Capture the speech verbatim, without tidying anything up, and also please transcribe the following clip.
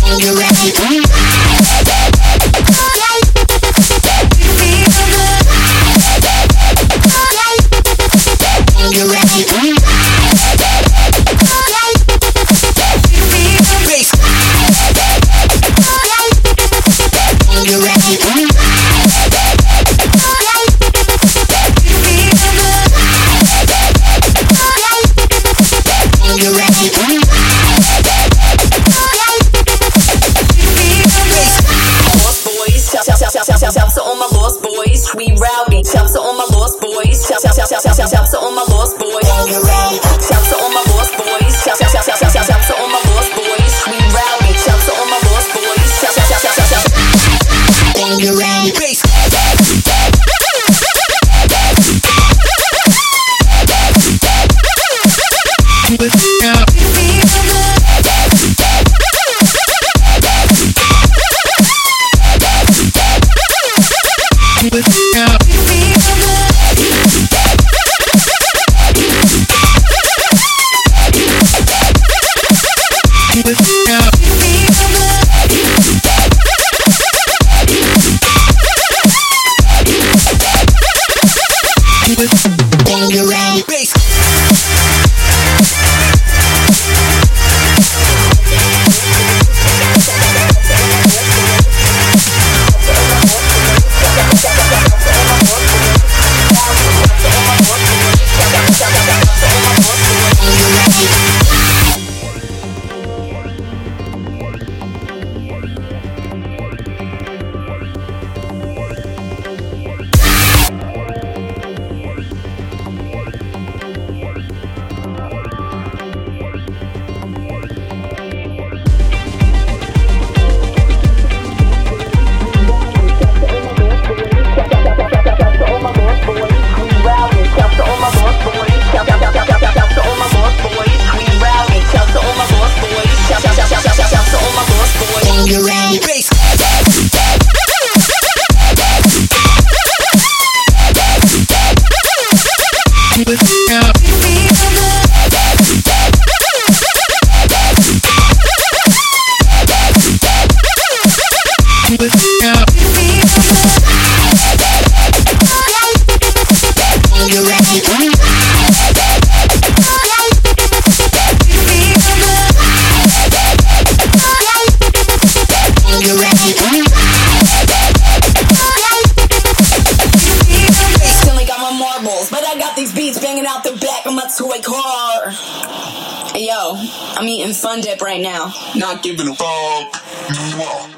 Shouts to all my lost boys, we rowdy. Shouts to all my lost boys. Shouts to all my lost boys. Shouts to all my lost boys. Shouts to all my lost boys, we rowdy. Shouts to all my lost boys. Bass. Toy car. Hey, yo, I'm eating Fun Dip right now. Not giving a fuck.